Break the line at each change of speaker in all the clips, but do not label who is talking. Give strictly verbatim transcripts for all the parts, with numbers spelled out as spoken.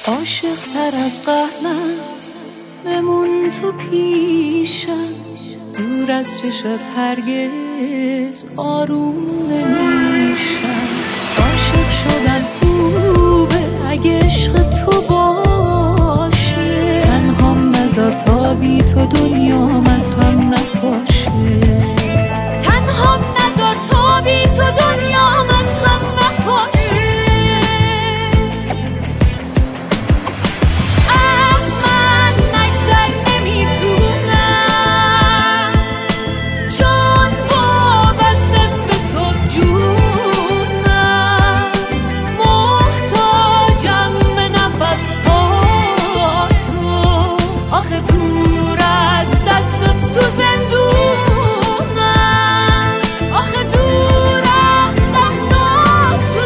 عاشق تر از قبلم بمون تو پیشم، دور از چشت هرگز آروم نمیشم. عاشق شدن خوبه اگه عشق تو باشه، تنهام نذار تا بی تو دنیام از هم نپاشه. تنهام نذار تا بی تو دنیام از هم نپاشه. از من نگذر نمیتونم، چون وابسته‌ست به تو جونم. محتاجم به نفس ها تو، آخه دور از دستت تو زندونم. آخه دور از دستت تو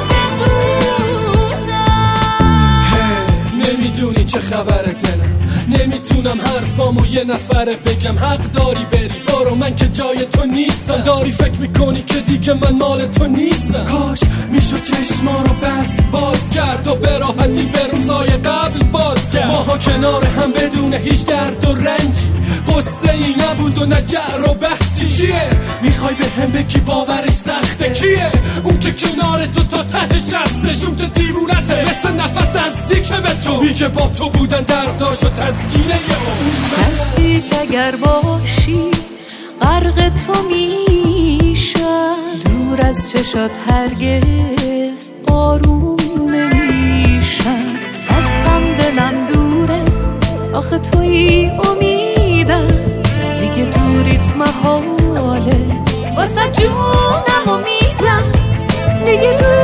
زندونم.
نمیدونی چه خبره دلم، نمیتونم حرفامو یه نفره بگم. حق داری بری برو، من که جای تو نیستم. داری فکر میکنی که دیگه من مال تو نیستم. کاش میشو چشما رو بس باز کرد و به راحتی به روزای قبل باز کرد. ماها کنار هم بدون هیچ درد و رنجی، قصه ای نبود و نه جر و بحثی. چیه میخوای به هم بگی باورش سخته؟ کیه اون که کنار تو تا ته شستش؟ اون که دیوونته مثل نفس نزدیکه به تو، میگه با تو بودن درداش و تسکینه اون.
نزدیک اگر باشی غرق تو میشم، دور از چشات هرگز آروم نمیشم. از غم دلم دوره آخه توی امیدم، دیگه دوریت محاله واسه جونم امیدم. دیگه دور